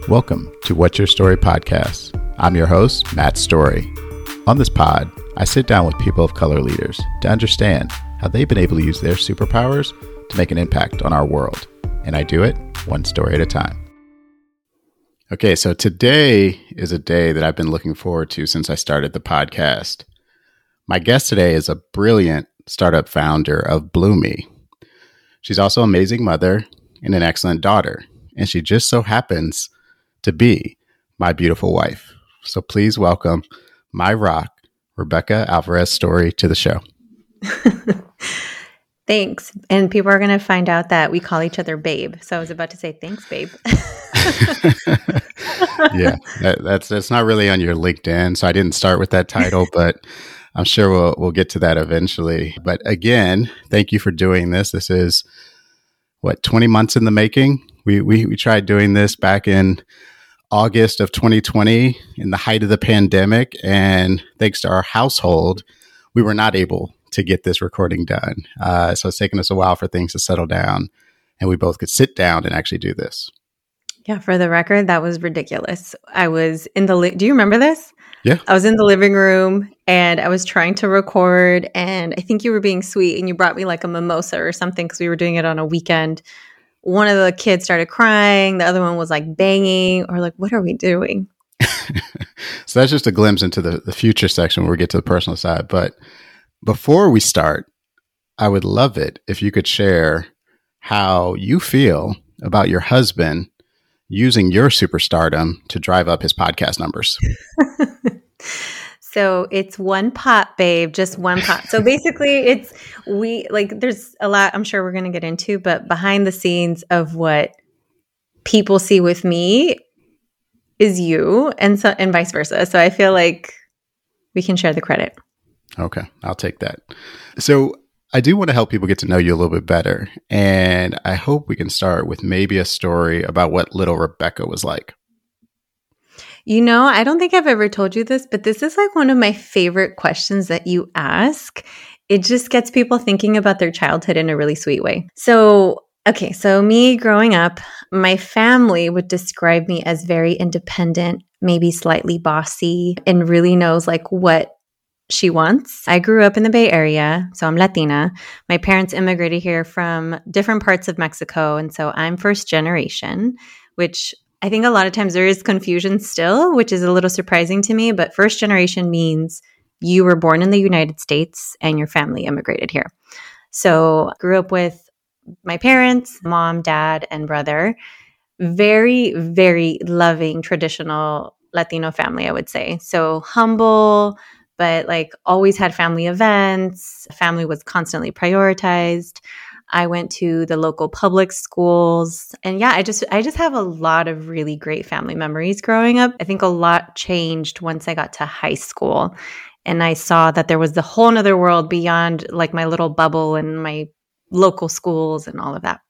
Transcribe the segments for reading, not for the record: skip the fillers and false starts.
Welcome to What's Your Story podcast. I'm your host, Matt Story. On this pod, I sit down with people of color leaders to understand how they've been able to use their superpowers to make an impact on our world. And I do it one story at a time. Okay, so today is a day that I've been looking forward to since I started the podcast. My guest today is a brilliant startup founder of Bloomy. She's also an amazing mother and an excellent daughter, and she just so happens to be my beautiful wife. So please welcome my rock, Rebecca Alvarez Story, to the show. Thanks. And people are going to find out that we call each other babe. So I was about to say, thanks, babe. Yeah, that's not really on your LinkedIn. So I didn't start with that title, but I'm sure we'll get to that eventually. But again, thank you for doing this. This is 20 months in the making. We tried doing this back in August of 2020 in the height of the pandemic. And thanks to our household, we were not able to get this recording done. So it's taken us a while for things to settle down and we both could sit down and actually do this. Yeah, for the record, that was ridiculous. I was in the, do you remember this? Yeah. I was in the living room and I was trying to record and I think you were being sweet and you brought me like a mimosa or something because we were doing it on a weekend. One of the kids started crying. The other one was like banging or like, what are we doing? So that's just a glimpse into the future section where we get to the personal side. But before we start, I would love it if you could share how you feel about your husband using your superstardom to drive up his podcast numbers. So it's one pot, babe, just one pot. So basically there's a lot I'm sure we're going to get into, but behind the scenes of what people see with me is you and vice versa. So I feel like we can share the credit. Okay, I'll take that. So I do want to help people get to know you a little bit better. And I hope we can start with maybe a story about what little Rebecca was like. You know, I don't think I've ever told you this, but this is like one of my favorite questions that you ask. It just gets people thinking about their childhood in a really sweet way. So me growing up, my family would describe me as very independent, maybe slightly bossy, and really knows like what she wants. I grew up in the Bay Area, so I'm Latina. My parents immigrated here from different parts of Mexico, and so I'm first generation, which I think a lot of times there is confusion still, which is a little surprising to me, but first generation means you were born in the United States and your family immigrated here. So grew up with my parents, mom, dad, and brother. Very, very loving, traditional Latino family, I would say. So humble, but like always had family events. Family was constantly prioritized. I went to the local public schools. And yeah, I just have a lot of really great family memories growing up. I think a lot changed once I got to high school. And I saw that there was the whole nother world beyond like my little bubble and my local schools and all of that.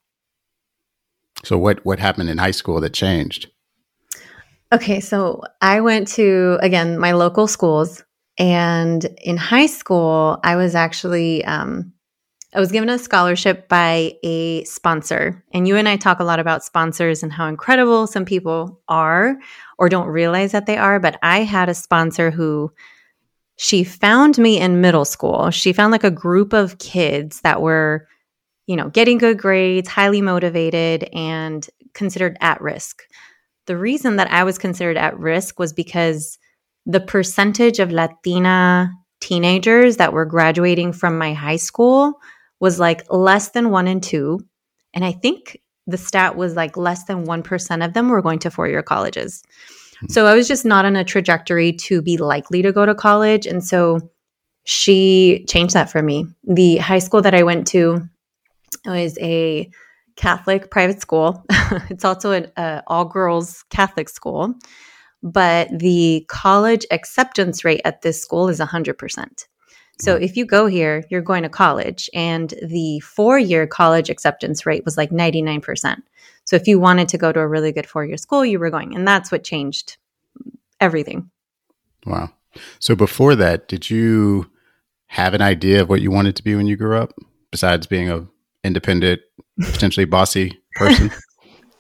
So what happened in high school that changed? Okay, so I went to, again, my local schools. And in high school, I was actually I was given a scholarship by a sponsor. And you and I talk a lot about sponsors and how incredible some people are or don't realize that they are. But I had a sponsor who she found me in middle school. She found like a group of kids that were, getting good grades, highly motivated, and considered at risk. The reason that I was considered at risk was because the percentage of Latina teenagers that were graduating from my high school was like less than 1 in 2. And I think the stat was like less than 1% of them were going to four-year colleges. So I was just not on a trajectory to be likely to go to college. And so she changed that for me. The high school that I went to was a Catholic private school. It's also an all-girls Catholic school. But the college acceptance rate at this school is 100%. So if you go here, you're going to college. And the 4-year college acceptance rate was like 99%. So if you wanted to go to a really good 4-year school, you were going. And that's what changed everything. Wow. So before that, did you have an idea of what you wanted to be when you grew up, besides being an independent, potentially bossy person?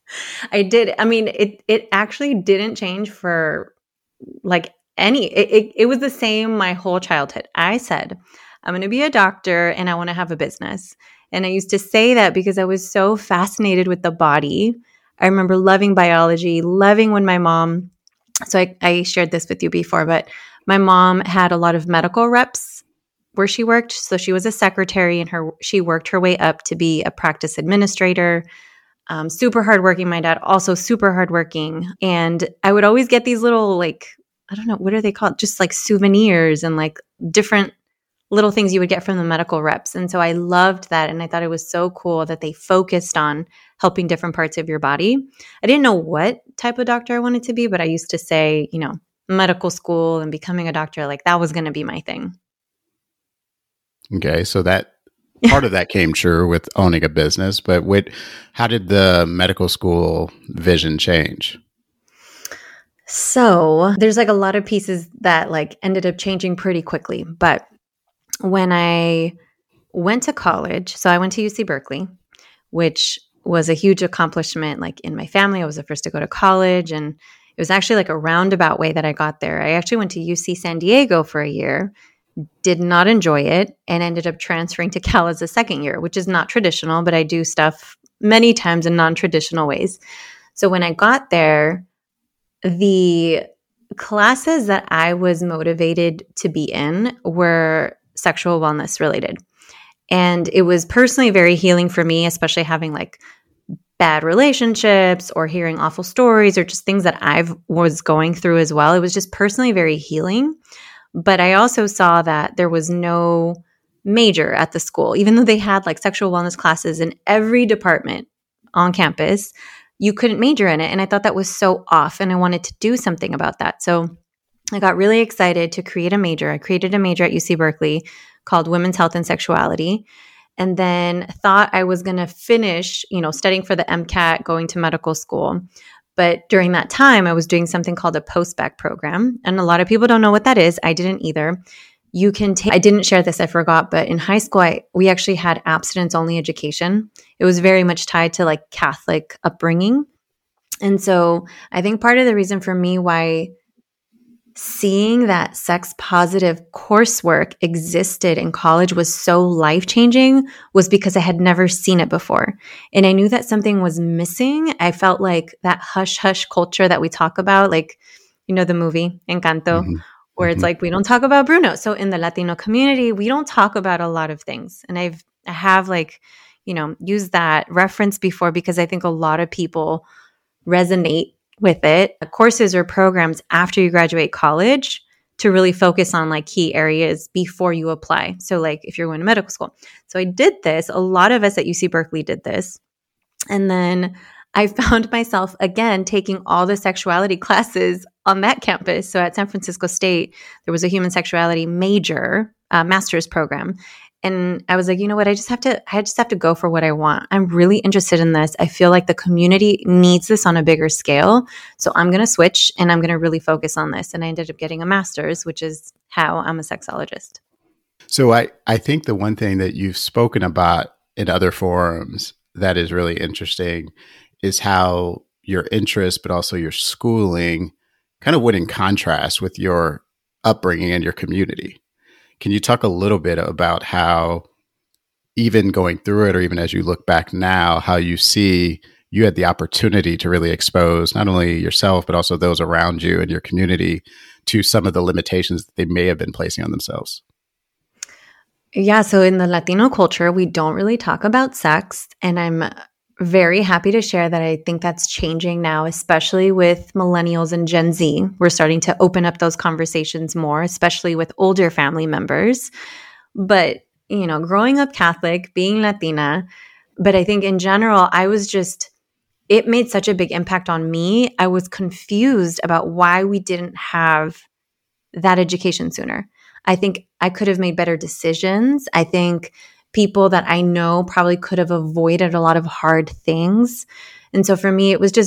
I did. I mean, it actually didn't change for like it was the same my whole childhood. I said, I'm going to be a doctor and I want to have a business. And I used to say that because I was so fascinated with the body. I remember loving biology, loving when my mom, so I shared this with you before, but my mom had a lot of medical reps where she worked. So she was a secretary and she worked her way up to be a practice administrator. Super hardworking. My dad also super hardworking. And I would always get these little, like, I don't know, what are they called? Just like souvenirs and like different little things you would get from the medical reps. And so I loved that. And I thought it was so cool that they focused on helping different parts of your body. I didn't know what type of doctor I wanted to be, but I used to say, medical school and becoming a doctor, like that was going to be my thing. Okay. So that part of that came true with owning a business, but how did the medical school vision change? So there's like a lot of pieces that like ended up changing pretty quickly. But when I went to college, so I went to UC Berkeley, which was a huge accomplishment. Like in my family, I was the first to go to college, and it was actually like a roundabout way that I got there. I actually went to UC San Diego for a year, did not enjoy it, and ended up transferring to Cal as a second year, which is not traditional, but I do stuff many times in non-traditional ways. So when I got there, the classes that I was motivated to be in were sexual wellness related. And it was personally very healing for me, especially having like bad relationships or hearing awful stories or just things that I was going through as well. It was just personally very healing. But I also saw that there was no major at the school, even though they had like sexual wellness classes in every department on campus, you couldn't major in it. And I thought that was so off, and I wanted to do something about that. So I got really excited to create a major. I created a major at UC Berkeley called Women's Health and Sexuality, and then thought I was going to finish, studying for the MCAT, going to medical school. But during that time, I was doing something called a post-bac program. And a lot of people don't know what that is. I didn't either. I didn't share this, I forgot, but in high school, we actually had abstinence-only education. It was very much tied to like Catholic upbringing. And so I think part of the reason for me why seeing that sex positive coursework existed in college was so life-changing was because I had never seen it before. And I knew that something was missing. I felt like that hush-hush culture that we talk about, like, the movie Encanto, where it's like, we don't talk about Bruno. So in the Latino community, we don't talk about a lot of things. And I have like, used that reference before because I think a lot of people resonate with it. Courses or programs after you graduate college to really focus on like key areas before you apply. So like if you're going to medical school. So I did this. A lot of us at UC Berkeley did this. And then I found myself again taking all the sexuality classes on that campus. So at San Francisco State, there was a human sexuality major, master's program. And I was like, you know what? I just have to go for what I want. I'm really interested in this. I feel like the community needs this on a bigger scale. So I'm going to switch and I'm going to really focus on this. And I ended up getting a master's, which is how I'm a sexologist. So I think the one thing that you've spoken about in other forums that is really interesting is how your interest, but also your schooling kind of went in contrast with your upbringing and your community. Can you talk a little bit about how, even going through it, or even as you look back now, how you see you had the opportunity to really expose not only yourself, but also those around you and your community to some of the limitations that they may have been placing on themselves? Yeah. So in the Latino culture, we don't really talk about sex. And I'm very happy to share that I think that's changing now, especially with millennials and Gen Z. We're starting to open up those conversations more, especially with older family members. But, growing up Catholic, being Latina, but I think in general, it made such a big impact on me. I was confused about why we didn't have that education sooner. I think I could have made better decisions. I think people that I know probably could have avoided a lot of hard things. And so for me, it was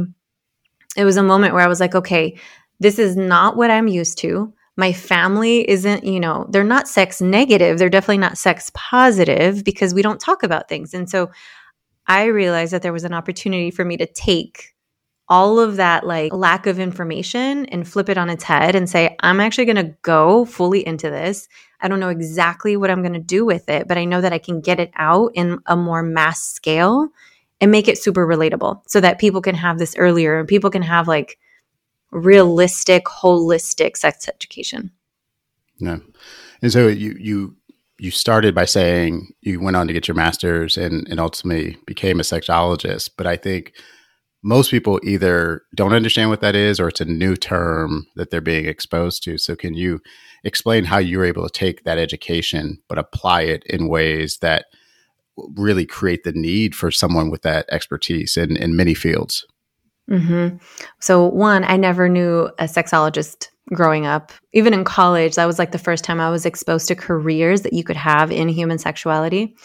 it was a moment where I was like, okay, this is not what I'm used to. My family isn't, they're not sex negative. They're definitely not sex positive because we don't talk about things. And so I realized that there was an opportunity for me to take all of that like lack of information and flip it on its head and say, I'm actually going to go fully into this. I don't know exactly what I'm going to do with it, but I know that I can get it out in a more mass scale and make it super relatable so that people can have this earlier and people can have like realistic, holistic sex education. Yeah. And so you started by saying you went on to get your master's and ultimately became a sexologist. But I think most people either don't understand what that is or it's a new term that they're being exposed to. So can you explain how you were able to take that education but apply it in ways that really create the need for someone with that expertise in many fields? Mm-hmm. So one, I never knew a sexologist growing up. Even in college, that was like the first time I was exposed to careers that you could have in human sexuality.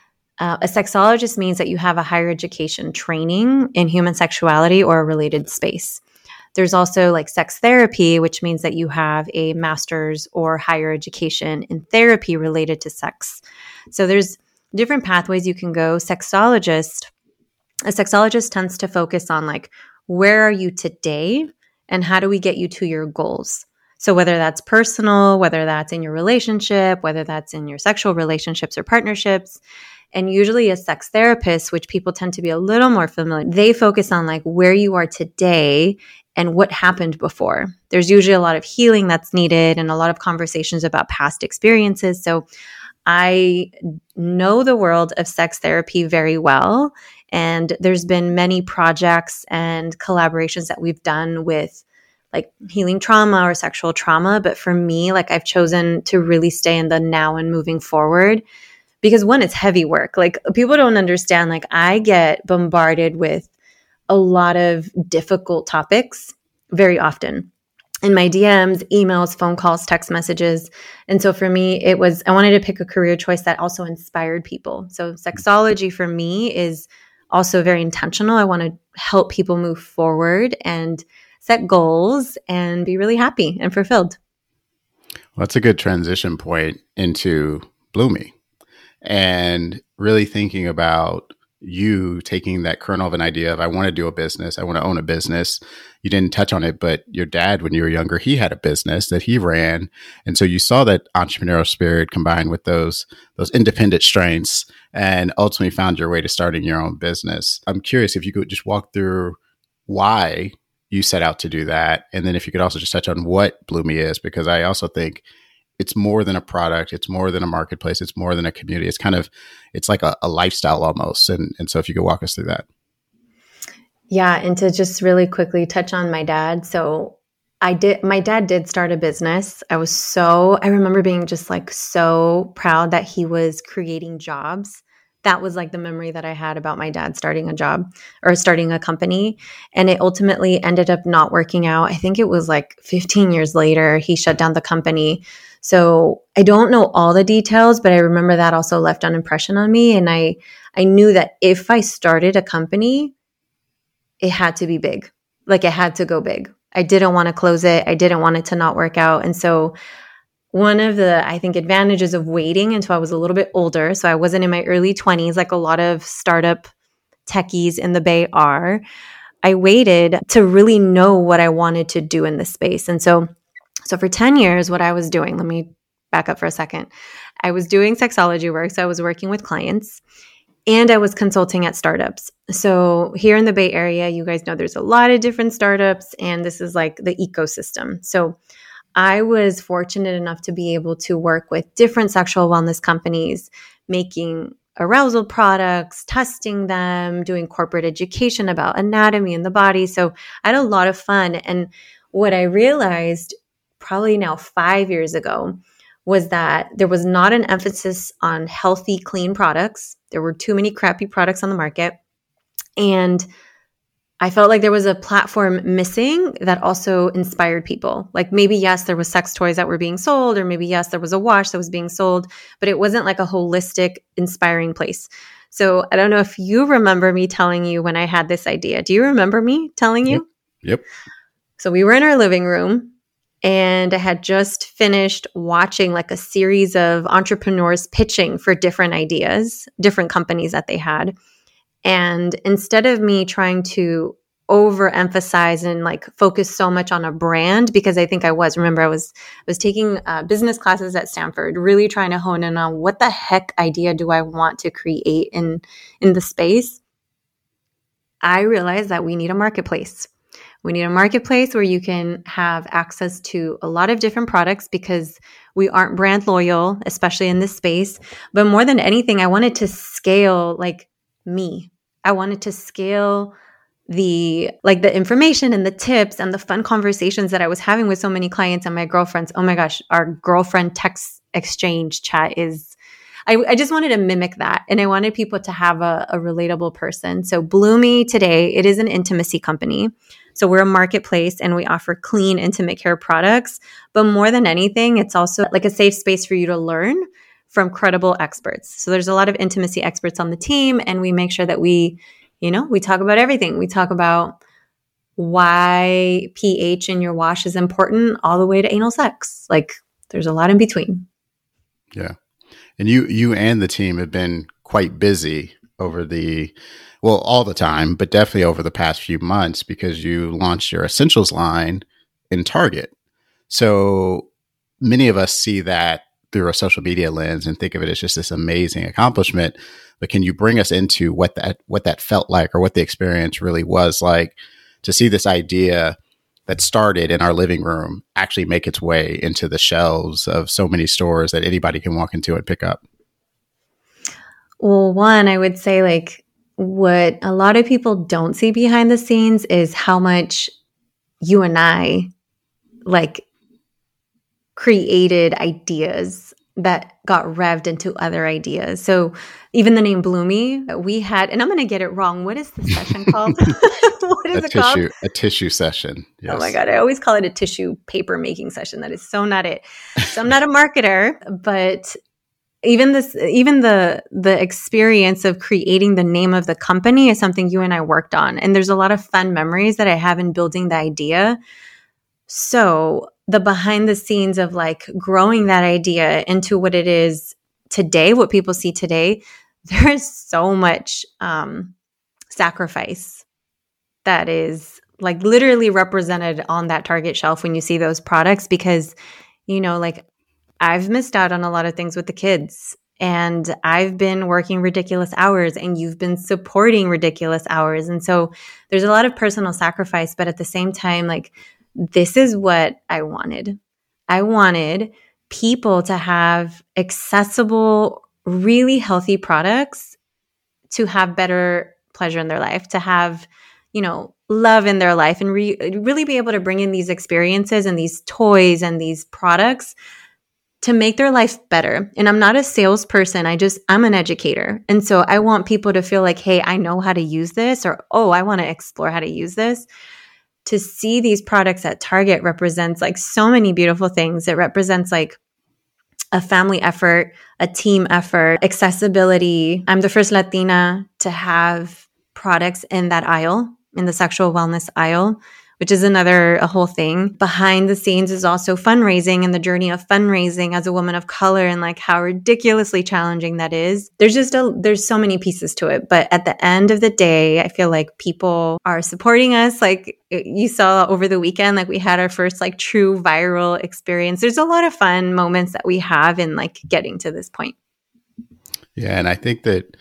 A sexologist means that you have a higher education training in human sexuality or a related space. There's also like sex therapy, which means that you have a master's or higher education in therapy related to sex. So there's different pathways you can go. A sexologist tends to focus on like, where are you today and how do we get you to your goals? So whether that's personal, whether that's in your relationship, whether that's in your sexual relationships or partnerships. And usually a sex therapist, which people tend to be a little more familiar, they focus on like where you are today and what happened before. There's usually a lot of healing that's needed and a lot of conversations about past experiences. So I know the world of sex therapy very well. And there's been many projects and collaborations that we've done with like healing trauma or sexual trauma. But for me, like I've chosen to really stay in the now and moving forward. Because one, it's heavy work. Like people don't understand, like I get bombarded with a lot of difficult topics very often in my DMs, emails, phone calls, text messages. And so for me, I wanted to pick a career choice that also inspired people. So sexology for me is also very intentional. I want to help people move forward and set goals and be really happy and fulfilled. Well, that's a good transition point into Bloomy. And really thinking about you taking that kernel of an idea of, I want to do a business, I want to own a business. You didn't touch on it, but your dad, when you were younger, he had a business that he ran. And so you saw that entrepreneurial spirit combined with those independent strengths and ultimately found your way to starting your own business. I'm curious if you could just walk through why you set out to do that. And then if you could also just touch on what Bloomy is, because I also think it's more than a product. It's more than a marketplace. It's more than a community. It's like a lifestyle almost. And so if you could walk us through that. Yeah. And to just really quickly touch on my dad. So my dad did start a business. I remember being just like so proud that he was creating jobs. That was like the memory that I had about my dad starting a job or starting a company. And it ultimately ended up not working out. I think it was like 15 years later, he shut down the company. So I don't know all the details, but I remember that also left an impression on me. And I knew that if I started a company, it had to be big. Like it had to go big. I didn't want to close it. I didn't want it to not work out. And so one of the, I think, advantages of waiting until I was a little bit older, so I wasn't in my early 20s like a lot of startup techies in the Bay are, I waited to really know what I wanted to do in this space. And so for 10 years, what I was doing, let me back up for a second. I was doing sexology work. So I was working with clients and I was consulting at startups. So here in the Bay Area, you guys know there's a lot of different startups and this is like the ecosystem. So I was fortunate enough to be able to work with different sexual wellness companies, making arousal products, testing them, doing corporate education about anatomy and the body. So I had a lot of fun. And what I realized probably now 5 years ago was that there was not an emphasis on healthy, clean products. There were too many crappy products on the market. And I felt like there was a platform missing that also inspired people. Like maybe, yes, there was sex toys that were being sold, or maybe, yes, there was a wash that was being sold, but it wasn't like a holistic, inspiring place. So I don't know if you remember me telling you when I had this idea. Do you remember me telling you? Yep. So we were in our living room and I had just finished watching like a series of entrepreneurs pitching for different ideas, different companies that they had. And instead of me trying to overemphasize and like focus so much on a brand, because I think I was taking business classes at Stanford, really trying to hone in on what the heck idea do I want to create in the space. I realized that we need a marketplace. We need a marketplace where you can have access to a lot of different products because we aren't brand loyal, especially in this space. But more than anything, I wanted to scale like me. I wanted to scale the information and the tips and the fun conversations that I was having with so many clients and my girlfriends. Oh my gosh, our girlfriend text exchange chat is, I just wanted to mimic that. And I wanted people to have a relatable person. So Bloomy today, it is an intimacy company. So we're a marketplace and we offer clean, intimate care products. But more than anything, it's also like a safe space for you to learn from credible experts. So there's a lot of intimacy experts on the team, and we make sure that we talk about everything. We talk about why pH in your wash is important all the way to anal sex. Like there's a lot in between. Yeah. And you and the team have been quite busy over all the time, but definitely over the past few months because you launched your Essentials line in Target. So many of us see that through a social media lens and think of it as just this amazing accomplishment. But can you bring us into what that felt like, or what the experience really was like to see this idea that started in our living room actually make its way into the shelves of so many stores that anybody can walk into and pick up? Well, one, I would say like what a lot of people don't see behind the scenes is how much you and I like created ideas that got revved into other ideas. So even the name Bloomy, we had, and I'm going to get it wrong. What is the session called? What is it called? A tissue session. Yes. Oh my God. I always call it a tissue paper making session. That is so not it. So I'm not a marketer, but even the experience of creating the name of the company is something you and I worked on. And there's a lot of fun memories that I have in building the idea. So the behind the scenes of like growing that idea into what it is today, what people see today, there is so much sacrifice that is like literally represented on that Target shelf when you see those products, because, like I've missed out on a lot of things with the kids, and I've been working ridiculous hours, and you've been supporting ridiculous hours. And so there's a lot of personal sacrifice, but at the same time, like, this is what I wanted. I wanted people to have accessible, really healthy products, to have better pleasure in their life, to have, love in their life, and really be able to bring in these experiences and these toys and these products to make their life better. And I'm not a salesperson. I'm an educator. And so I want people to feel like, hey, I know how to use this, or, oh, I want to explore how to use this. To see these products at Target represents like so many beautiful things. It represents like a family effort, a team effort, accessibility. I'm the first Latina to have products in that aisle, in the sexual wellness aisle, which is a whole thing. Behind the scenes is also fundraising and the journey of fundraising as a woman of color, and like how ridiculously challenging that is. There's so many pieces to it. But at the end of the day, I feel like people are supporting us. Like you saw over the weekend, like we had our first like true viral experience. There's a lot of fun moments that we have in like getting to this point. Yeah. And I think that,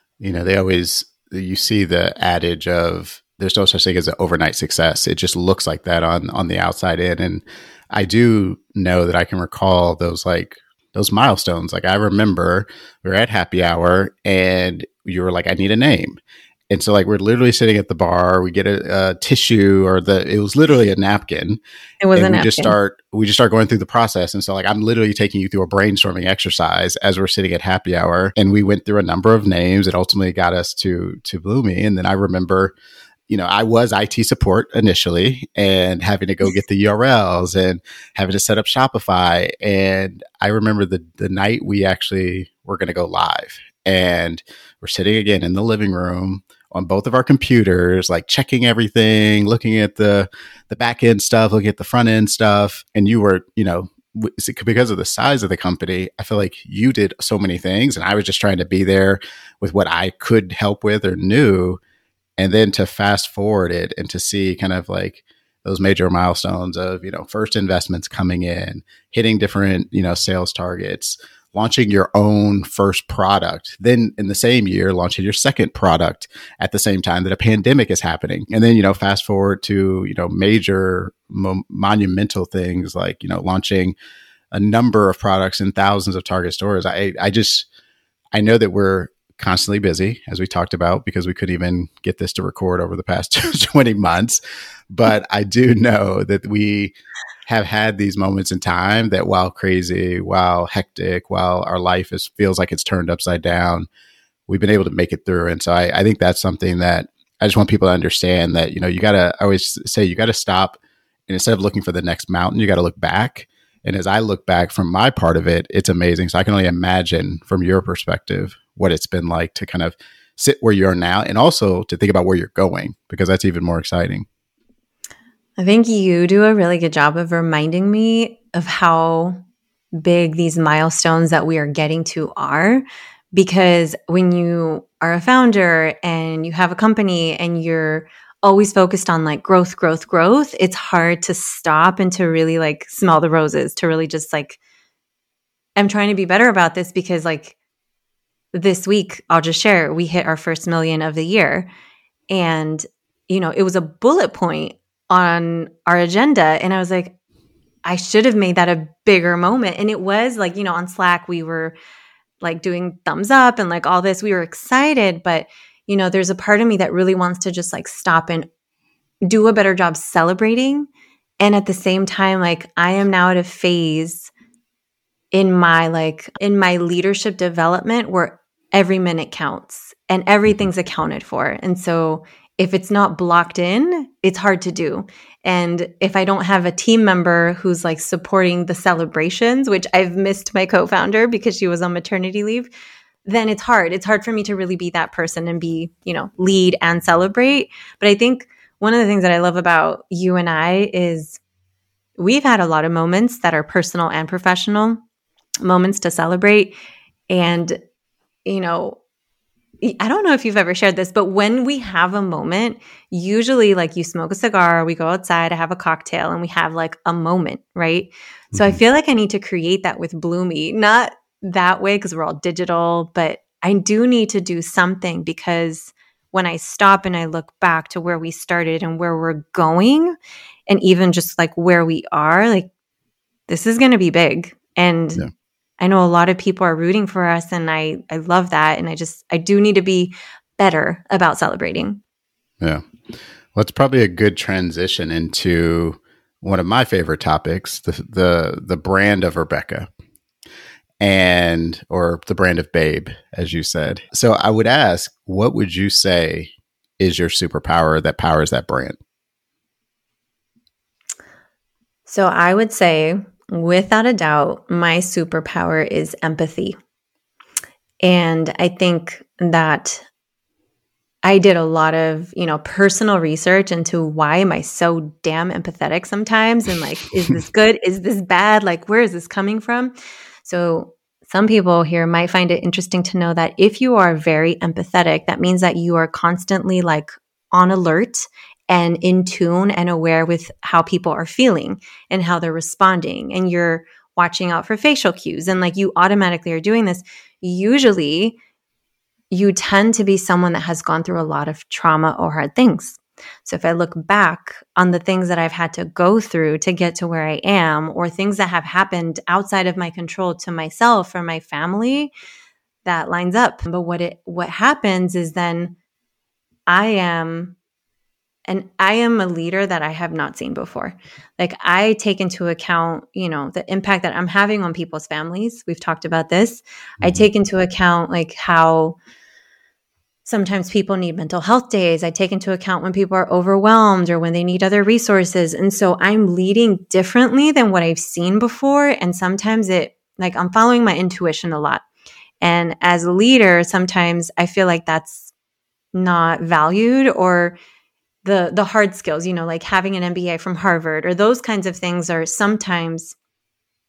you see the adage of, there's no such thing as an overnight success. It just looks like that on the outside in. And I do know that I can recall those milestones. Like I remember we were at happy hour and you were like, I need a name. And so like we're literally sitting at the bar, we get a tissue, it was literally a napkin. It was a napkin. We just start going through the process. And so like I'm literally taking you through a brainstorming exercise as we're sitting at happy hour. And we went through a number of names. It ultimately got us to Bloomy. And then I remember, I was IT support initially and having to go get the URLs and having to set up Shopify. And I remember the night we actually were going to go live, and we're sitting again in the living room on both of our computers, like checking everything, looking at the back end stuff, looking at the front end stuff. And you were, because of the size of the company, I feel like you did so many things and I was just trying to be there with what I could help with or knew. And then to fast forward it and to see kind of like those major milestones of, first investments coming in, hitting different, sales targets, launching your own first product, then in the same year, launching your second product at the same time that a pandemic is happening. And then, fast forward to, major monumental things like, launching a number of products in thousands of Target stores. I know that we're constantly busy, as we talked about, because we couldn't even get this to record over the past 20 months. But I do know that we have had these moments in time that, while crazy, while hectic, while our life feels like it's turned upside down, we've been able to make it through. And so I think that's something that I just want people to understand, that, I always say you got to stop, and instead of looking for the next mountain, you got to look back. And as I look back from my part of it, it's amazing. So I can only imagine from your perspective what it's been like to kind of sit where you are now, and also to think about where you're going, because that's even more exciting. I think you do a really good job of reminding me of how big these milestones that we are getting to are, because when you are a founder and you have a company and you're always focused on like growth, it's hard to stop and to really like smell the roses, to really just like, I'm trying to be better about this, because like this week, I'll just share, we hit our first million of the year, and, it was a bullet point on our agenda. And I was like, I should have made that a bigger moment. And it was like, on Slack, we were like doing thumbs up and like all this, we were excited, but there's a part of me that really wants to just like stop and do a better job celebrating. And at the same time, like I am now at a phase in my leadership development where every minute counts and everything's accounted for. And so if it's not blocked in, it's hard to do. And if I don't have a team member who's like supporting the celebrations, which I've missed my co-founder because she was on maternity leave, then it's hard. It's hard for me to really be that person and be, lead and celebrate. But I think one of the things that I love about you and I is we've had a lot of moments that are personal and professional moments to celebrate. And, I don't know if you've ever shared this, but when we have a moment, usually like you smoke a cigar, we go outside, I have a cocktail, and we have like a moment, right? Mm-hmm. So I feel like I need to create that with Bloomy, not that way because we're all digital, but I do need to do something, because when I stop and I look back to where we started and where we're going, and even just like where we are, like this is going to be big. And yeah. I know a lot of people are rooting for us, and I love that. And I do need to be better about celebrating. Yeah. Well, it's probably a good transition into one of my favorite topics, the brand of Rebecca, or the brand of Babe, as you said. So I would ask, what would you say is your superpower that powers that brand? So I would say, without a doubt, my superpower is empathy. And I think that I did a lot of, personal research into why am I so damn empathetic sometimes? And like, is this good? Is this bad? Like, where is this coming from? So some people here might find it interesting to know that if you are very empathetic, that means that you are constantly like on alert and in tune and aware with how people are feeling and how they're responding. And you're watching out for facial cues. And like you automatically are doing this. Usually you tend to be someone that has gone through a lot of trauma or hard things. So if I look back on the things that I've had to go through to get to where I am, or things that have happened outside of my control to myself or my family, that lines up. But what happens is then I am a leader that I have not seen before. Like I take into account, the impact that I'm having on people's families. We've talked about this. Mm-hmm. I take into account like how sometimes people need mental health days. I take into account when people are overwhelmed or when they need other resources. And so I'm leading differently than what I've seen before. And sometimes I'm following my intuition a lot. And as a leader, sometimes I feel like that's not valued, or the hard skills, like having an MBA from Harvard or those kinds of things are sometimes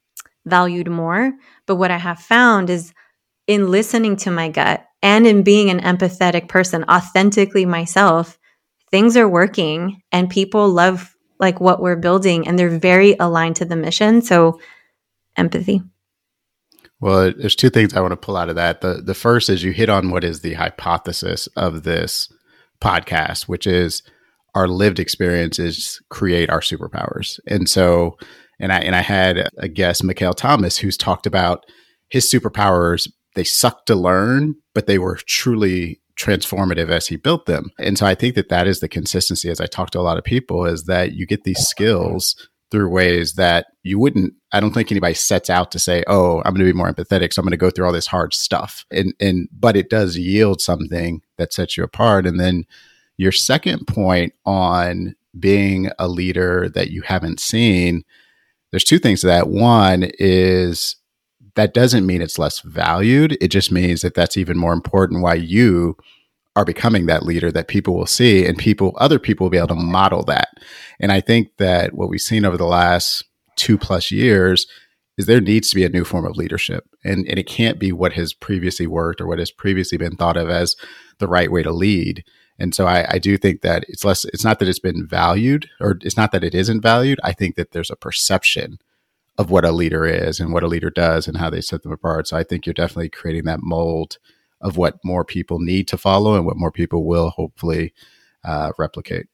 valued more. But what I have found is in listening to my gut and in being an empathetic person, authentically myself, things are working and people love like what we're building and they're very aligned to the mission. So empathy. Well, there's two things I want to pull out of that. The first is you hit on what is the hypothesis of this podcast, which is our lived experiences create our superpowers. And so, and I had a guest, Mikhail Thomas, who's talked about his superpowers. They sucked to learn, but they were truly transformative as he built them. And so I think that is the consistency as I talk to a lot of people, is that you get these skills through ways that you wouldn't. I don't think anybody sets out to say, oh, I'm going to be more empathetic, so I'm going to go through all this hard stuff. But it does yield something that sets you apart. And then your second point on being a leader that you haven't seen, there's two things to that. One is that doesn't mean it's less valued. It just means that that's even more important why you are becoming that leader that people will see, and other people will be able to model that. And I think that what we've seen over the last 2+ years is there needs to be a new form of leadership. And it can't be what has previously worked or what has previously been thought of as the right way to lead. And so I do think that it's not that it's been valued, or it's not that it isn't valued. I think that there's a perception of what a leader is and what a leader does and how they set them apart. So I think you're definitely creating that mold of what more people need to follow and what more people will hopefully replicate.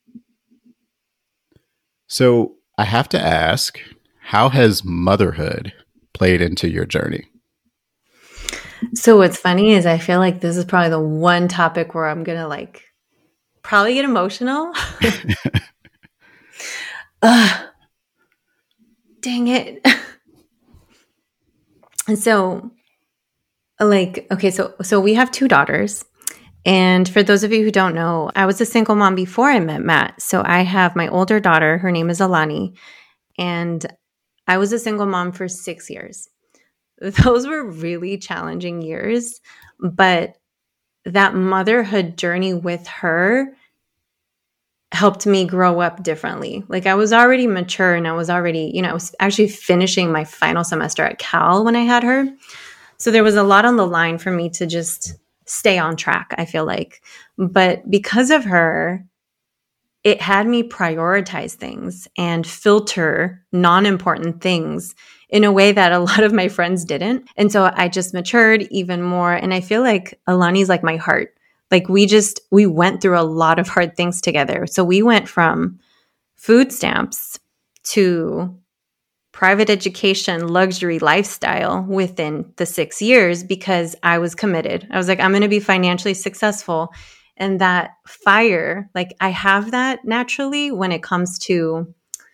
So I have to ask, how has motherhood played into your journey? So what's funny is I feel like this is probably the one topic where I'm going to probably get emotional. Dang it. And so okay, so we have 2 daughters. And for those of you who don't know, I was a single mom before I met Matt. So I have my older daughter, her name is Alani, and I was a single mom for 6 years. Those were really challenging years, but that motherhood journey with her helped me grow up differently. I was already mature and I was already, I was actually finishing my final semester at Cal when I had her. So there was a lot on the line for me to just stay on track, I feel like. But because of her, it had me prioritize things and filter non-important things in a way that a lot of my friends didn't. And so I just matured even more. And I feel like Alani's like my heart. We went through a lot of hard things together. So we went from food stamps to private education, luxury lifestyle within the 6 years because I was committed. I was like, I'm going to be financially successful. And that fire, I have that naturally when it comes to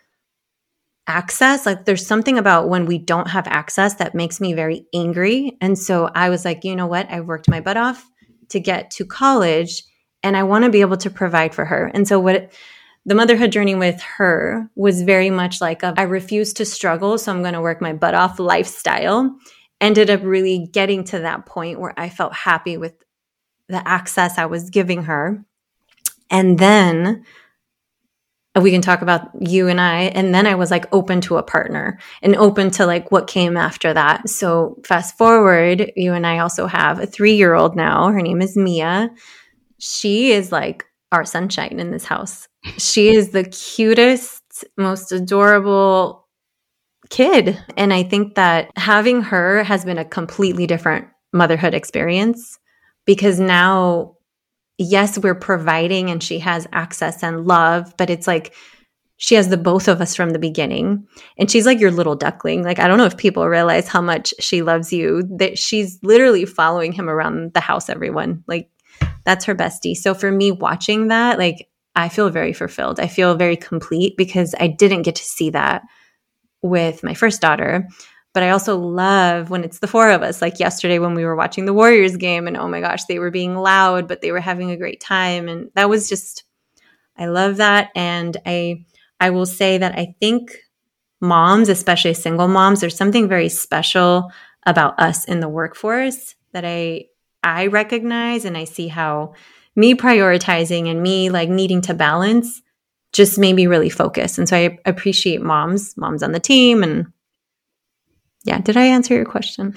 access. There's something about when we don't have access that makes me very angry. And so I was like, you know what? I worked my butt off to get to college and I want to be able to provide for her. And so the motherhood journey with her was very much I refuse to struggle, so I'm going to work my butt off lifestyle. Ended up really getting to that point where I felt happy with the access I was giving her. And then we can talk about you and I. And then I was open to a partner and open to what came after that. So fast forward, you and I also have a 3-year-old now. Her name is Mia. She is our sunshine in this house. She is the cutest, most adorable kid. And I think that having her has been a completely different motherhood experience because now, yes, we're providing and she has access and love, but it's she has the both of us from the beginning. And she's your little duckling. I don't know if people realize how much she loves you, that she's literally following him around the house, everyone. That's her bestie. So for me watching that, I feel very fulfilled. I feel very complete because I didn't get to see that with my first daughter. But I also love when it's the 4 of us, yesterday when we were watching the Warriors game and oh my gosh, they were being loud, but they were having a great time. And that was just, I love that. And I will say that I think moms, especially single moms, there's something very special about us in the workforce that I recognize, and I see how me prioritizing and me needing to balance just made me really focus. And so I appreciate moms on the team. And Yeah. Did I answer your question?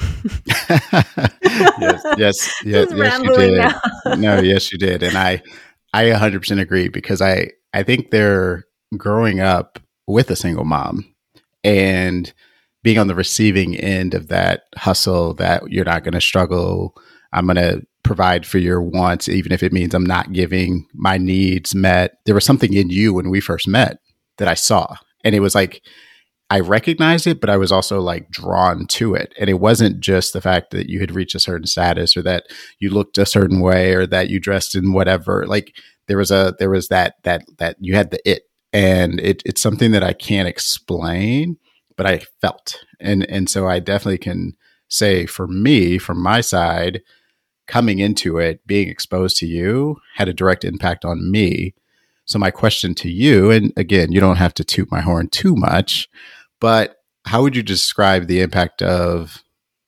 Yes, yes, you did. Now. No, yes, you did. And I 100% agree, because I think they're growing up with a single mom and being on the receiving end of that hustle, that you're not going to struggle. I'm going to provide for your wants, even if it means I'm not giving my needs met. There was something in you when we first met that I saw. And it was like, I recognized it, but I was also like drawn to it. And it wasn't just the fact that you had reached a certain status, or that you looked a certain way, or that you dressed in whatever. Like there was that you had the it. And it's something that I can't explain, but I felt. And so I definitely can say, for me, from my side, coming into it, being exposed to you had a direct impact on me. So my question to you, and again, you don't have to toot my horn too much, but how would you describe the impact of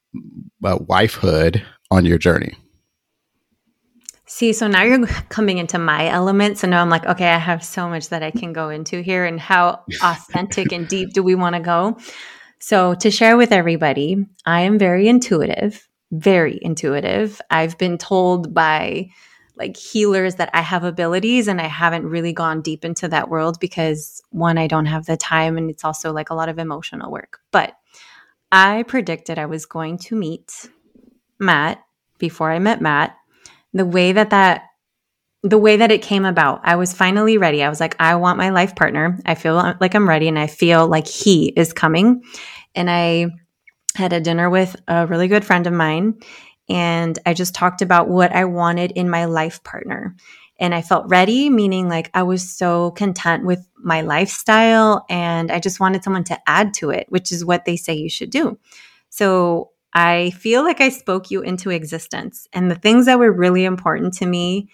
wifehood on your journey? See, so now you're coming into my element. So now I'm like, okay, I have so much that I can go into here, and how authentic and deep do we want to go? So to share with everybody, I am very intuitive, very intuitive. I've been told by like healers that I have abilities, and I haven't really gone deep into that world because, one, I don't have the time, and it's also like a lot of emotional work. But I predicted I was going to meet Matt before I met Matt. The way that it came about, I was finally ready. I was like, I want my life partner. I feel like I'm ready, and I feel like he is coming. And I had a dinner with a really good friend of mine, and I just talked about what I wanted in my life partner. And I felt ready, meaning like I was so content with my lifestyle, and I just wanted someone to add to it, which is what they say you should do. So I feel like I spoke you into existence, and the things that were really important to me,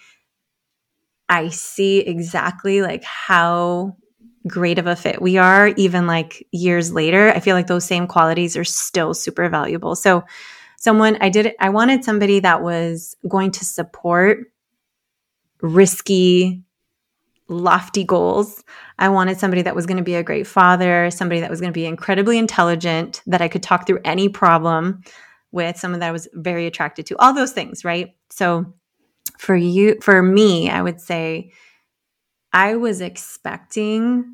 I see exactly like how great of a fit we are. Even like years later, I feel like those same qualities are still super valuable. So I wanted somebody that was going to support risky, lofty goals. I wanted somebody that was going to be a great father, somebody that was going to be incredibly intelligent, that I could talk through any problem with, someone that I was very attracted to, all those things, right? So for me, I would say I was expecting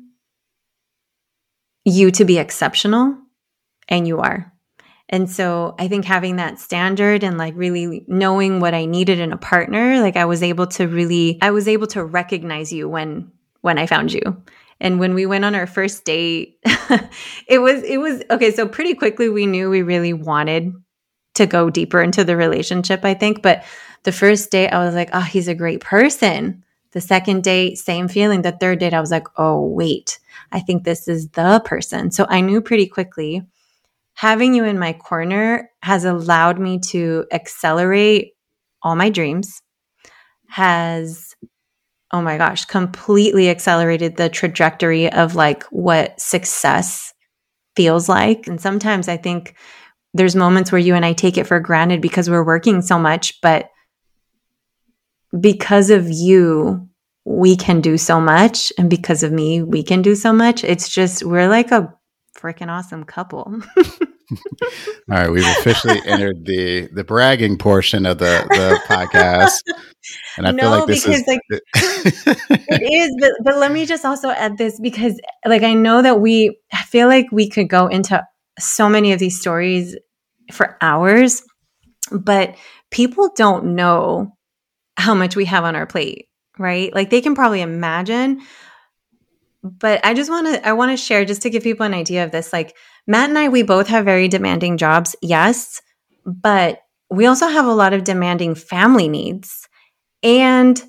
you to be exceptional, and you are. And so I think having that standard and like really knowing what I needed in a partner, like I was able to recognize you when I found you. And when we went on our first date, it was okay. So pretty quickly we knew we really wanted to go deeper into the relationship, I think. But the first date, I was like, oh, he's a great person. The second date, same feeling. The third date, I was like, oh, wait, I think this is the person. So I knew pretty quickly. Having you in my corner has allowed me to accelerate all my dreams, has, oh my gosh, completely accelerated the trajectory of like what success feels like. And sometimes I think there's moments where you and I take it for granted because we're working so much, but because of you, we can do so much. And because of me, we can do so much. It's just, we're like a freaking awesome couple. All right, we've officially entered the bragging portion of the podcast, and I feel like this is like it is. But let me just also add this, because like I know that I feel like we could go into so many of these stories for hours, but people don't know how much we have on our plate, right? Like they can probably imagine. But I want to share, just to give people an idea of this. Like Matt and I, we both have very demanding jobs, yes, but we also have a lot of demanding family needs. And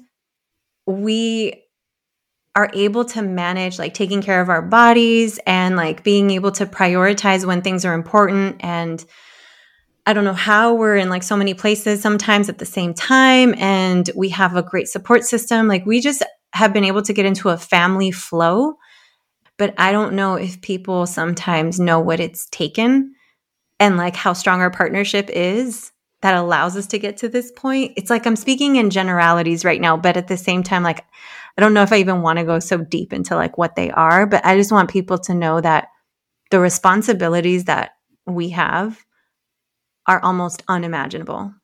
we are able to manage like taking care of our bodies and like being able to prioritize when things are important. And I don't know how we're in like so many places sometimes at the same time. And we have a great support system. Like we just have been able to get into a family flow, but I don't know if people sometimes know what it's taken and like how strong our partnership is that allows us to get to this point. It's like I'm speaking in generalities right now, but at the same time, like I don't know if I even want to go so deep into like what they are, but I just want people to know that the responsibilities that we have are almost unimaginable.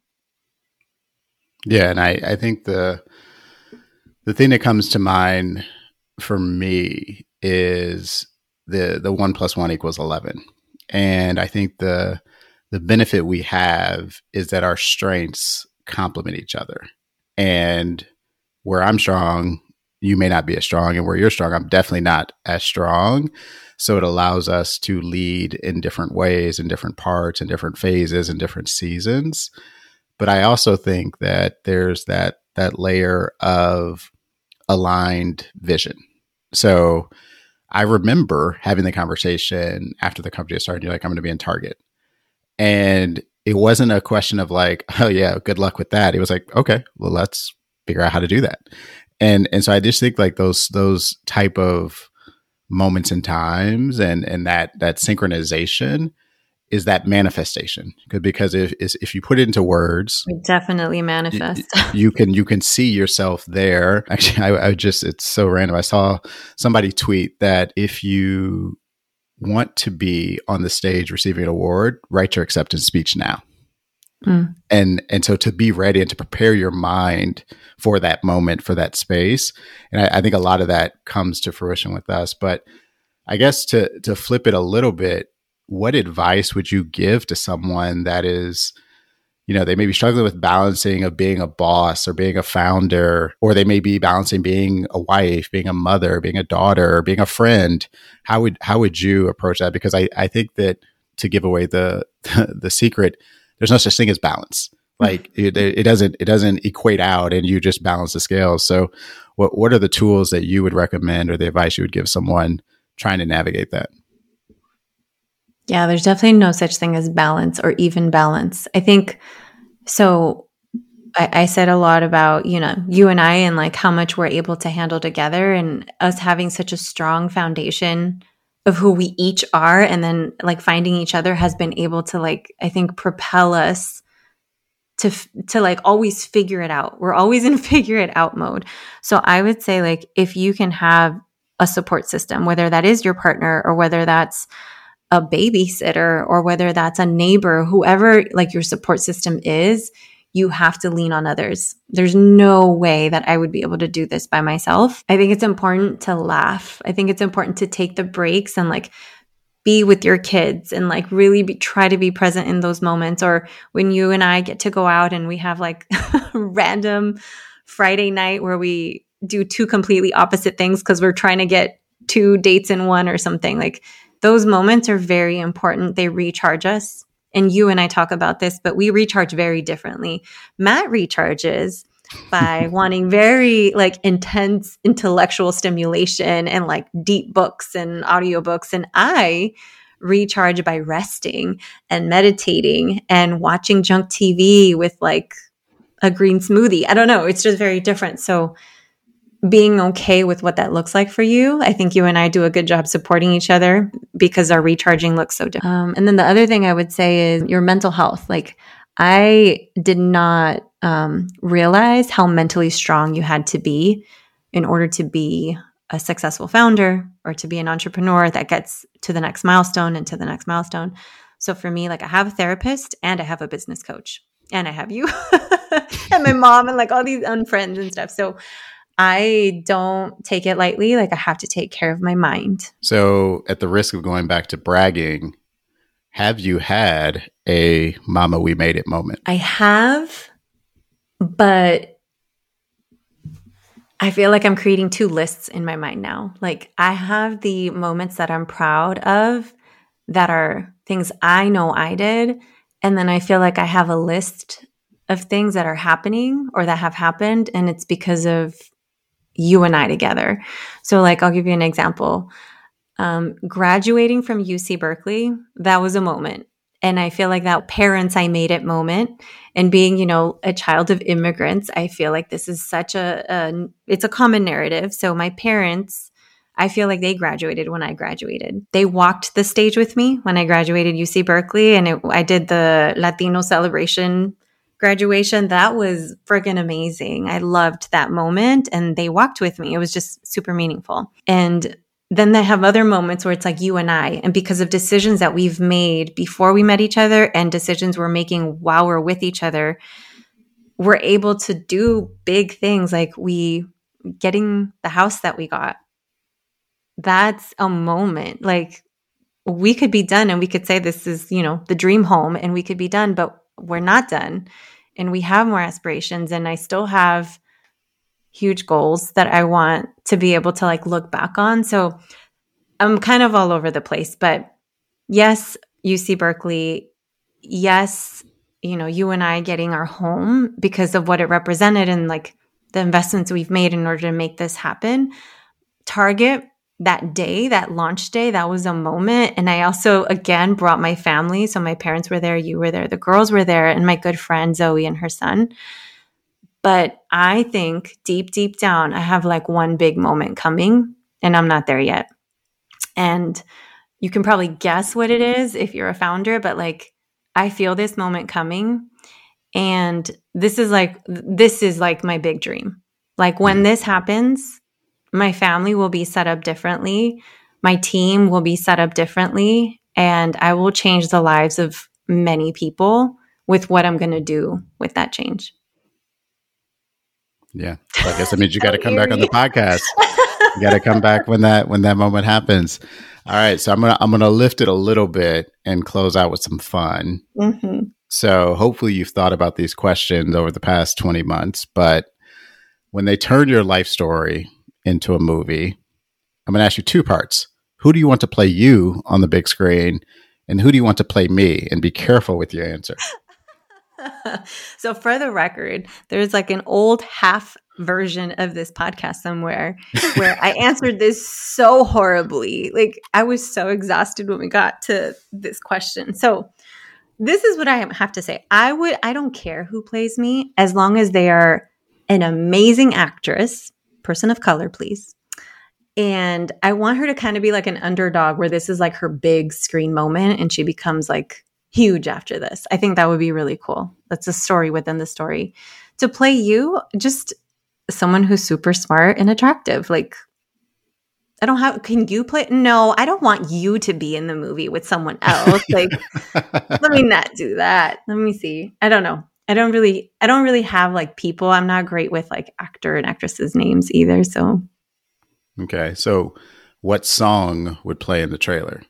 Yeah, and I think the thing that comes to mind for me is the 1+1 = 11. And I think the benefit we have is that our strengths complement each other. And where I'm strong, you may not be as strong. And where you're strong, I'm definitely not as strong. So it allows us to lead in different ways, in different parts, in different phases, in different seasons. But I also think that there's that layer of aligned vision. So I remember having the conversation after the company started. You're like, I'm going to be in Target. And it wasn't a question of like, oh yeah, good luck with that. It was like, okay, well, let's figure out how to do that. And so I just think like those type of moments and times and that synchronization is that manifestation. Because if you put it into words, We definitely manifest. you can see yourself there. Actually, I just, it's so random. I saw somebody tweet that if you want to be on the stage receiving an award, write your acceptance speech now. And so to be ready and to prepare your mind for that moment, for that space. And I think a lot of that comes to fruition with us. But I guess to flip it a little bit, what advice would you give to someone that is, they may be struggling with balancing of being a boss or being a founder, or they may be balancing being a wife, being a mother, being a daughter, being a friend. How would you approach that? Because I think that, to give away the secret, there's no such thing as balance. Like it doesn't equate out and you just balance the scales. So what are the tools that you would recommend or the advice you would give someone trying to navigate that? Yeah, there's definitely no such thing as balance or even balance. I think so. I said a lot about, you and I and like how much we're able to handle together and us having such a strong foundation of who we each are. And then like finding each other has been able to like, I think, propel us to like always figure it out. We're always in figure it out mode. So I would say like, if you can have a support system, whether that is your partner or whether that's a babysitter or whether that's a neighbor, whoever like your support system is, you have to lean on others. There's no way that I would be able to do this by myself. I think it's important to laugh. I think it's important to take the breaks and like be with your kids and like really try to be present in those moments. Or when you and I get to go out and we have like random Friday night where we do two completely opposite things because we're trying to get 2 dates in one or something. Like those moments are very important. They recharge us. And you and I talk about this, but we recharge very differently. Matt recharges by wanting very like intense intellectual stimulation and like deep books and audiobooks. And I recharge by resting and meditating and watching junk TV with like a green smoothie. I don't know. It's just very different. So being okay with what that looks like for you. I think you and I do a good job supporting each other because our recharging looks so different. And then the other thing I would say is your mental health. Like I did not realize how mentally strong you had to be in order to be a successful founder or to be an entrepreneur that gets to the next milestone and to the next milestone. So for me, like I have a therapist and I have a business coach and I have you and my mom and like all these friends and stuff. So I don't take it lightly. Like I have to take care of my mind. So at the risk of going back to bragging, have you had a mama we made it moment? I have, but I feel like I'm creating 2 lists in my mind now. Like I have the moments that I'm proud of that are things I know I did. And then I feel like I have a list of things that are happening or that have happened. And it's because of you and I together. So like, I'll give you an example. Graduating from UC Berkeley, that was a moment. And I feel like that parents I made it moment and being, a child of immigrants, I feel like this is such it's a common narrative. So my parents, I feel like they graduated when I graduated. They walked the stage with me when I graduated UC Berkeley and I did the Latino celebration graduation. That was friggin' amazing. I loved that moment and they walked with me. It was just super meaningful. And then they have other moments where it's like you and I, and because of decisions that we've made before we met each other and decisions we're making while we're with each other, we're able to do big things like getting the house that we got. That's a moment. Like we could be done and we could say this is, the dream home and we could be done, but we're not done. And we have more aspirations, and I still have huge goals that I want to be able to like look back on. So I'm kind of all over the place, but yes, UC Berkeley. Yes, you and I getting our home because of what it represented and like the investments we've made in order to make this happen. Target, that day, that launch day, that was a moment. And I also, again, brought my family. So my parents were there, you were there, the girls were there, and my good friend Zoe and her son. But I think deep, deep down, I have like one big moment coming, and I'm not there yet. And you can probably guess what it is if you're a founder, but like I feel this moment coming. And this is like my big dream. Like when this happens, my family will be set up differently. My team will be set up differently. And I will change the lives of many people with what I'm going to do with that change. Yeah. So I guess that means you got to come back on the podcast. You got to come back when that moment happens. All right. So I'm going to lift it a little bit and close out with some fun. Mm-hmm. So hopefully you've thought about these questions over the past 20 months, but when they turn your life story into a movie, I'm going to ask you two parts. Who do you want to play you on the big screen, and who do you want to play me? And be careful with your answer. So for the record, there's like an old half version of this podcast somewhere where I answered this so horribly. Like I was so exhausted when we got to this question. So this is what I have to say. I don't care who plays me as long as they are an amazing actress, person of color, please. And I want her to kind of be like an underdog where this is like her big screen moment and she becomes like huge after this. I think that would be really cool. That's a story within the story. To play you, just someone who's super smart and attractive. Like, can you play? No, I don't want you to be in the movie with someone else. Like, let me not do that. Let me see. I don't know. I don't really have like people. I'm not great with like actor and actresses' names either. So. Okay. So what song would play in the trailer?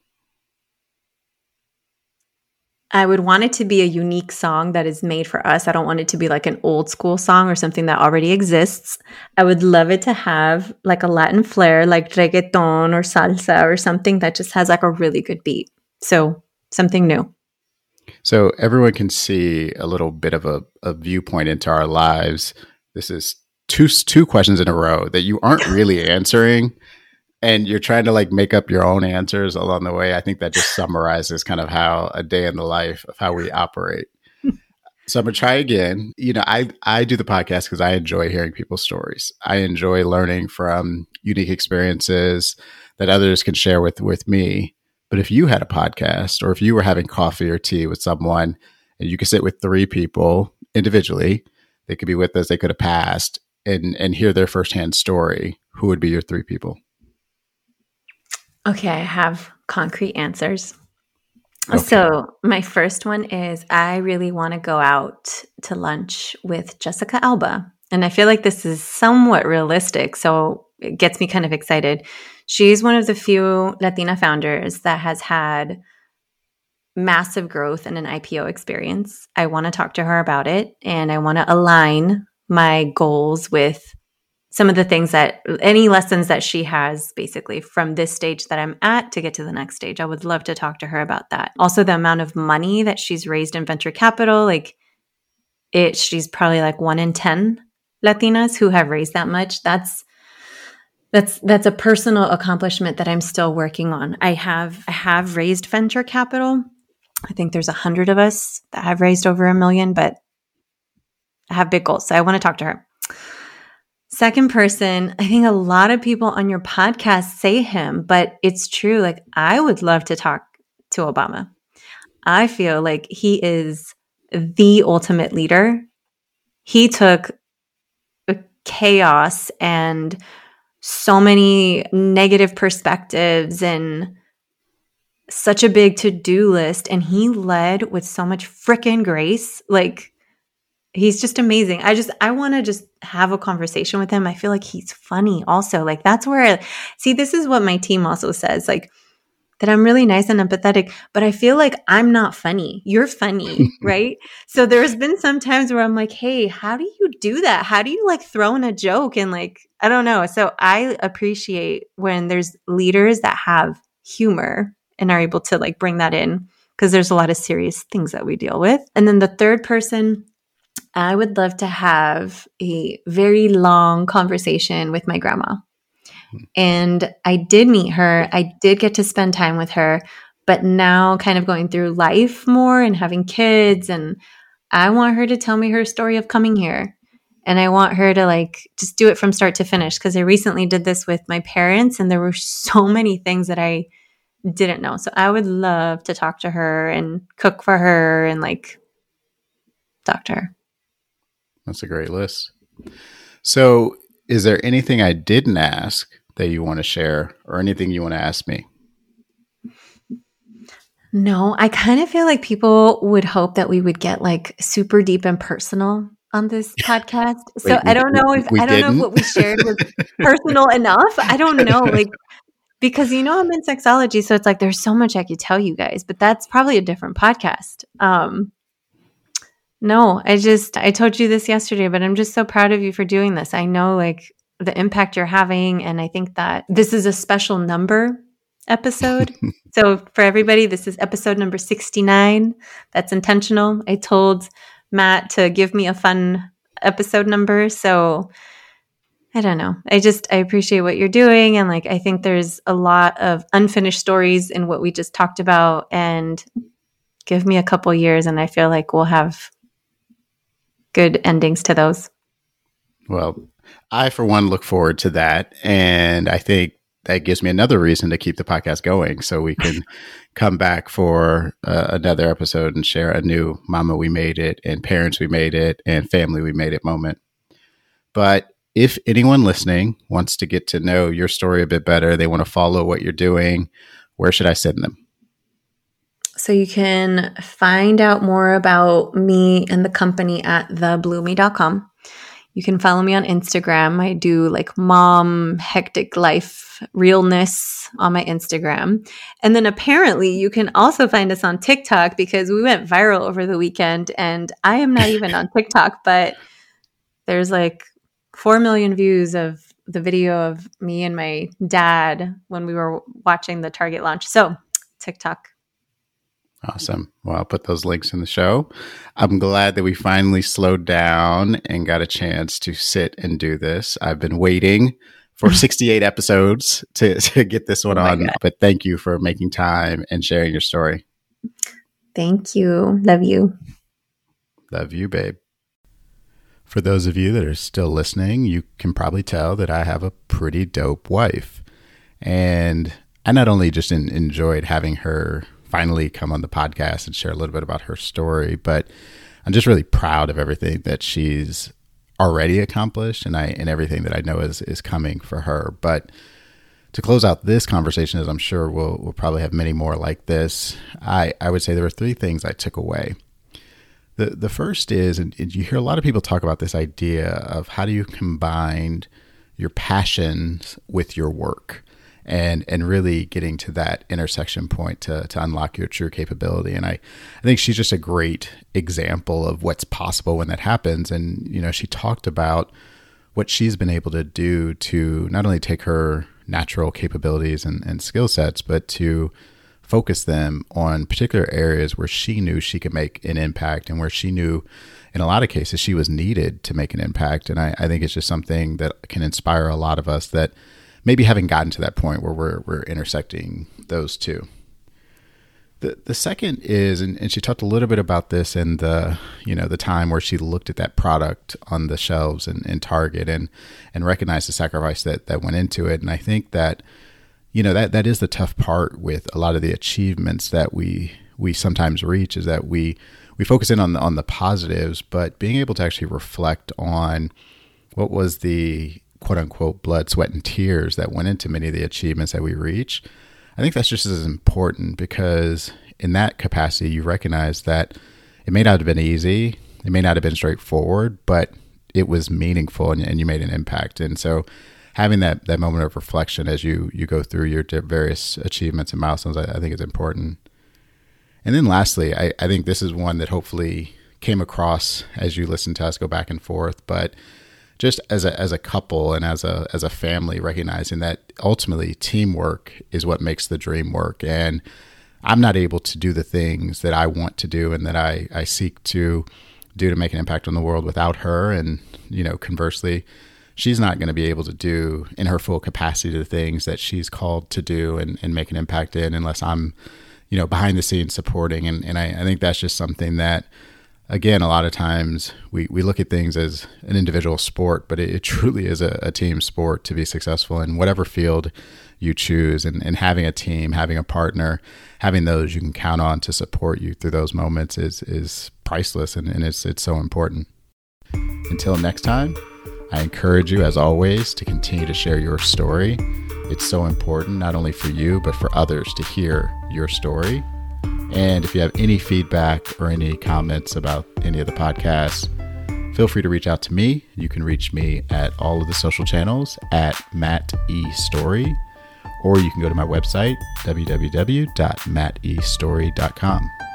I would want it to be a unique song that is made for us. I don't want it to be like an old school song or something that already exists. I would love it to have like a Latin flair, like reggaeton or salsa or something that just has like a really good beat. So something new. So everyone can see a little bit of a viewpoint into our lives. This is two questions in a row that you aren't really answering. And you're trying to like make up your own answers along the way. I think that just summarizes kind of how a day in the life of how we operate. So I'm going to try again. I do the podcast because I enjoy hearing people's stories. I enjoy learning from unique experiences that others can share with me. But if you had a podcast, or if you were having coffee or tea with someone and you could sit with three people individually, they could be with us, they could have passed, and hear their firsthand story, who would be your three people? Okay, I have concrete answers. Okay. So my first one is I really want to go out to lunch with Jessica Alba. And I feel like this is somewhat realistic, so it gets me kind of excited. She's one of the few Latina founders that has had massive growth in an IPO experience. I want to talk to her about it, and I want to align my goals with some of the things any lessons that she has basically from this stage that I'm at to get to the next stage. I would love to talk to her about that. Also, the amount of money that she's raised in venture capital, she's probably like 1 in 10 Latinas who have raised that much. That's a personal accomplishment that I'm still working on. I have raised venture capital. I think there's 100 of us that have raised over $1 million, but I have big goals. So I want to talk to her. Second person, I think a lot of people on your podcast say him, but it's true. Like, I would love to talk to Obama. I feel like he is the ultimate leader. He took chaos and so many negative perspectives and such a big to-do list. And he led with so much freaking grace. Like, he's just amazing. I want to just have a conversation with him. I feel like he's funny also. Like, that's where, see, this is what my team also says, like, that I'm really nice and empathetic, but I feel like I'm not funny. You're funny, right? So there's been some times where I'm like, hey, how do you do that? How do you like throw in a joke? And like, I don't know. So I appreciate when there's leaders that have humor and are able to like bring that in, because there's a lot of serious things that we deal with. And then the third person, I would love to have a very long conversation with my grandma. And I did meet her. I did get to spend time with her, but now kind of going through life more and having kids. And I want her to tell me her story of coming here. And I want her to like just do it from start to finish. Because I recently did this with my parents and there were so many things that I didn't know. So I would love to talk to her and cook for her and like talk to her. That's a great list. So is there anything I didn't ask that you want to share or anything you want to ask me? No, I kind of feel like people would hope that we would get like super deep and personal on this podcast. So I don't know if what we shared was personal enough. I don't know, like, because I'm in sexology, so it's like there's so much I could tell you guys, but that's probably a different podcast. No, I told you this yesterday, but I'm just so proud of you for doing this. I know like the impact you're having. And I think that this is a special number episode. So for everybody, this is episode number 69. That's intentional. I told Matt to give me a fun episode number. So I don't know. I appreciate what you're doing. And like, I think there's a lot of unfinished stories in what we just talked about, and give me a couple years and I feel like we'll have good endings to those. Well, I, for one, look forward to that. And I think that gives me another reason to keep the podcast going so we can come back for another episode and share a new Mama We Made It and Parents We Made It and Family We Made It moment. But if anyone listening wants to get to know your story a bit better, they want to follow what you're doing, where should I send them? So you can find out more about me and the company at theblueme.com. You can follow me on Instagram. I do like mom, hectic life, realness on my Instagram. And then apparently you can also find us on TikTok, because we went viral over the weekend and I am not even on TikTok, but there's like 4 million views of the video of me and my dad when we were watching the Target launch. So TikTok. Awesome. Well, I'll put those links in the show. I'm glad that we finally slowed down and got a chance to sit and do this. I've been waiting for 68 episodes to get this one on, God. But thank you for making time and sharing your story. Thank you. Love you. Love you, babe. For those of you that are still listening, you can probably tell that I have a pretty dope wife. And I not only just enjoyed having her finally come on the podcast and share a little bit about her story, but I'm just really proud of everything that she's already accomplished and everything that I know is coming for her. But to close out this conversation, as I'm sure we'll probably have many more like this, I would say there were 3 things I took away. The first is, and you hear a lot of people talk about this idea of how do you combine your passions with your work, and really getting to that intersection point to unlock your true capability. And I think she's just a great example of what's possible when that happens. And, she talked about what she's been able to do to not only take her natural capabilities and skill sets, but to focus them on particular areas where she knew she could make an impact and where she knew in a lot of cases she was needed to make an impact. And I think it's just something that can inspire a lot of us that maybe haven't gotten to that point where we're intersecting those two. The second is, and she talked a little bit about this in the time where she looked at that product on the shelves in Target and recognized the sacrifice that went into it. And I think that, that is the tough part with a lot of the achievements that we sometimes reach, is that we focus in on the positives, but being able to actually reflect on what was the quote unquote blood, sweat, and tears that went into many of the achievements that we reach, I think that's just as important, because in that capacity, you recognize that it may not have been easy, it may not have been straightforward, but it was meaningful and you made an impact. And so having that moment of reflection as you go through your various achievements and milestones, I think is important. And then lastly, I think this is one that hopefully came across as you listen to us go back and forth, but just as a couple and as a family, recognizing that ultimately teamwork is what makes the dream work. And I'm not able to do the things that I want to do and that I seek to do to make an impact on the world without her. And, conversely, she's not going to be able to do in her full capacity the things that she's called to do and make an impact in, unless I'm, behind the scenes supporting. And I think that's just something that, again, a lot of times we look at things as an individual sport, but it truly is a team sport to be successful in whatever field you choose. And having a team, having a partner, having those you can count on to support you through those moments is priceless, and it's so important. Until next time, I encourage you, as always, to continue to share your story. It's so important, not only for you, but for others to hear your story. And if you have any feedback or any comments about any of the podcasts, feel free to reach out to me. You can reach me at all of the social channels at Matt E. Story, or you can go to my website, www.mattestory.com.